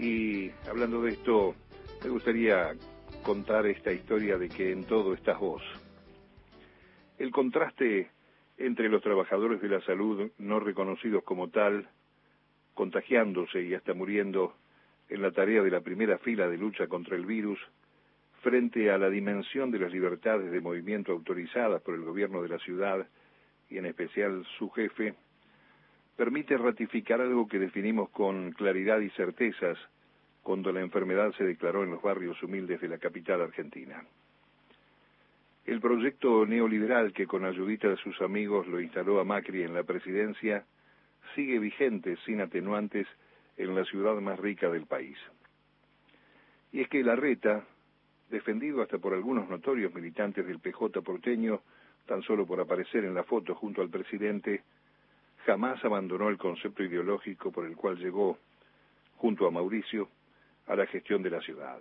Y hablando de esto, me gustaría contar esta historia de que en todo estás vos. El contraste entre los trabajadores de la salud no reconocidos como tal, contagiándose y hasta muriendo en la tarea de la primera fila de lucha contra el virus, frente a la dimensión de las libertades de movimiento autorizadas por el gobierno de la ciudad, y en especial su jefe, permite ratificar algo que definimos con claridad y certezas cuando la enfermedad se declaró en los barrios humildes de la capital argentina. El proyecto neoliberal que con ayudita de sus amigos lo instaló a Macri en la presidencia sigue vigente sin atenuantes en la ciudad más rica del país. Y es que Larreta, defendido hasta por algunos notorios militantes del PJ porteño, tan solo por aparecer en la foto junto al presidente, jamás abandonó el concepto ideológico por el cual llegó, junto a Mauricio, a la gestión de la ciudad.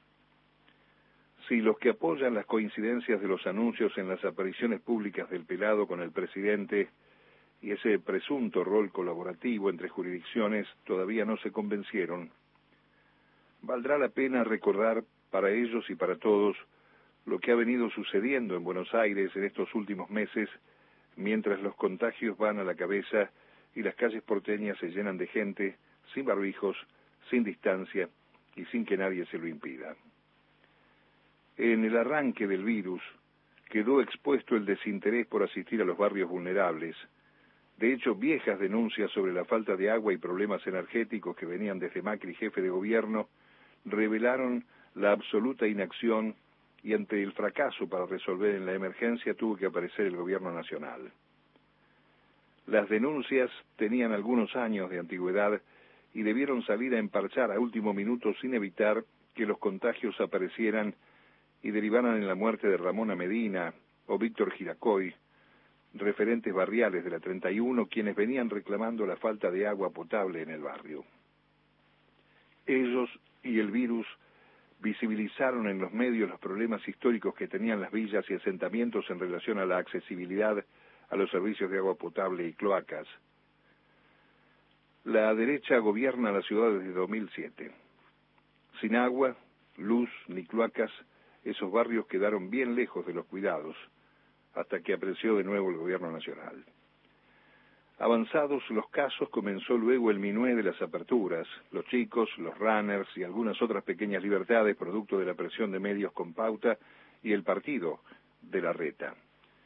Si los que apoyan las coincidencias de los anuncios en las apariciones públicas del Pelado con el presidente y ese presunto rol colaborativo entre jurisdicciones todavía no se convencieron, valdrá la pena recordar para ellos y para todos lo que ha venido sucediendo en Buenos Aires en estos últimos meses, mientras los contagios van a la cabeza y las calles porteñas se llenan de gente, sin barbijos, sin distancia y sin que nadie se lo impida. En el arranque del virus quedó expuesto el desinterés por asistir a los barrios vulnerables. De hecho, viejas denuncias sobre la falta de agua y problemas energéticos que venían desde Macri, jefe de gobierno, revelaron la absoluta inacción y ante el fracaso para resolver en la emergencia tuvo que aparecer el gobierno nacional. Las denuncias tenían algunos años de antigüedad y debieron salir a emparchar a último minuto sin evitar que los contagios aparecieran y derivaran en la muerte de Ramona Medina o Víctor Giracoy, referentes barriales de la 31, quienes venían reclamando la falta de agua potable en el barrio. Ellos y el virus visibilizaron en los medios los problemas históricos que tenían las villas y asentamientos en relación a la accesibilidad a los servicios de agua potable y cloacas. La derecha gobierna la ciudad desde 2007. Sin agua, luz ni cloacas, esos barrios quedaron bien lejos de los cuidados, hasta que apareció de nuevo el gobierno nacional. Avanzados los casos, comenzó luego el minué de las aperturas, los chicos, los runners y algunas otras pequeñas libertades producto de la presión de medios con pauta y el partido de Larreta.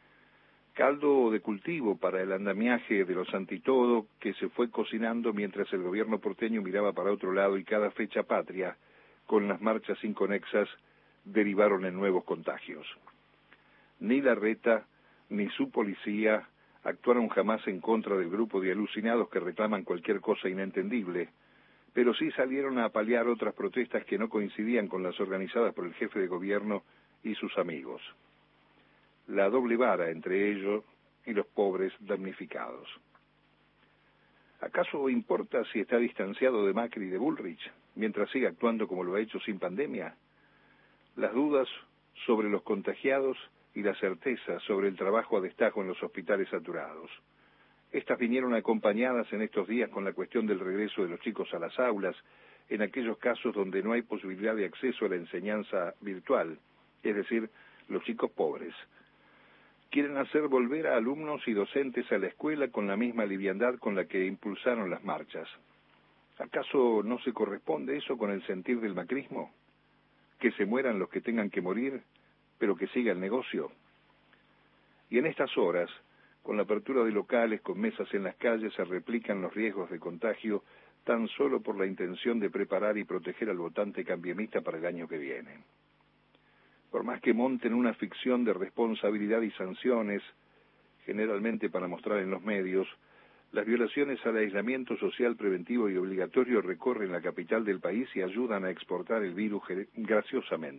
Caldo de cultivo para el andamiaje de los antitodo que se fue cocinando mientras el gobierno porteño miraba para otro lado y cada fecha patria, con las marchas inconexas, derivaron en nuevos contagios. Ni Larreta ni su policía actuaron jamás en contra del grupo de alucinados que reclaman cualquier cosa inentendible, pero sí salieron a apalear otras protestas que no coincidían con las organizadas por el jefe de gobierno y sus amigos. La doble vara entre ellos y los pobres damnificados. ¿Acaso importa si está distanciado de Macri y de Bullrich, mientras sigue actuando como lo ha hecho sin pandemia? Las dudas sobre los contagiados y la certeza sobre el trabajo a destajo en los hospitales saturados. Estas vinieron acompañadas en estos días con la cuestión del regreso de los chicos a las aulas, en aquellos casos donde no hay posibilidad de acceso a la enseñanza virtual, es decir, los chicos pobres. Quieren hacer volver a alumnos y docentes a la escuela con la misma liviandad con la que impulsaron las marchas. ¿Acaso no se corresponde eso con el sentir del macrismo? Que se mueran los que tengan que morir, pero que siga el negocio. Y en estas horas, con la apertura de locales, con mesas en las calles, se replican los riesgos de contagio tan solo por la intención de preparar y proteger al votante cambiemista para el año que viene. Por más que monten una ficción de responsabilidad y sanciones, generalmente para mostrar en los medios, las violaciones al aislamiento social preventivo y obligatorio recorren la capital del país y ayudan a exportar el virus graciosamente.